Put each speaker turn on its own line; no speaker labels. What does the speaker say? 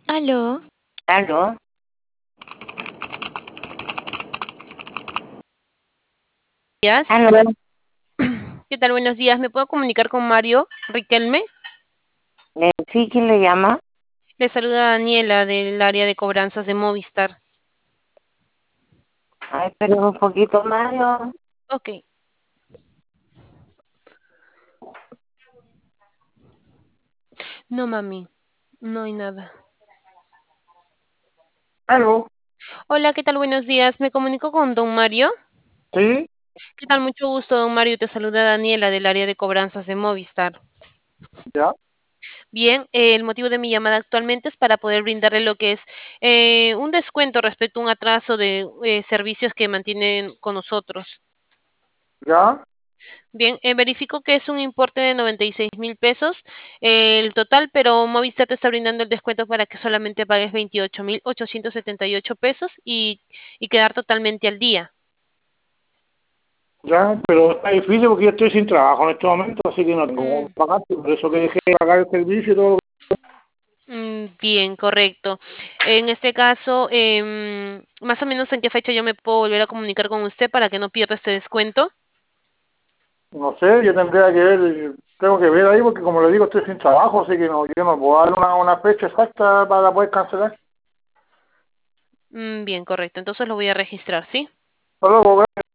Aló,
Aló,
días.
aló.
¿Qué tal? Buenos días. ¿Me puedo comunicar con Mario Riquelme?
Sí, ¿quién le llama?
Le saluda Daniela del área de cobranzas de Movistar.
Ay, pero un poquito, Mario.
Ok. No, mami, no hay nada.
Aló,
Hola, ¿qué tal? Buenos días. Me comunico con don Mario.
sí,
¿Qué tal? Mucho gusto, don Mario. Te saluda Daniela del área de cobranzas de Movistar.
ya,
Bien, el motivo de mi llamada actualmente es para poder brindarle lo que es un descuento respecto a un atraso de servicios que mantienen con nosotros.
ya,
Bien, verifico que es un importe de 96.000 pesos el total, pero Movistar te está brindando el descuento para que solamente pagues 28.878 pesos y quedar totalmente al día.
ya, pero está difícil porque yo estoy sin trabajo en este momento, así que no tengo cómo
Mm,
pagar, por eso que dejé de pagar el servicio y todo.
bien, correcto. En este caso, más o menos en qué fecha yo me puedo volver a comunicar con usted para que no pierda este descuento.
No sé, yo tendría que ver, tengo que ver ahí porque como le digo, estoy sin trabajo, así que no, yo no puedo dar una fecha exacta para poder cancelar.
Bien, correcto. Entonces lo voy a registrar, ¿sí?
Hasta luego,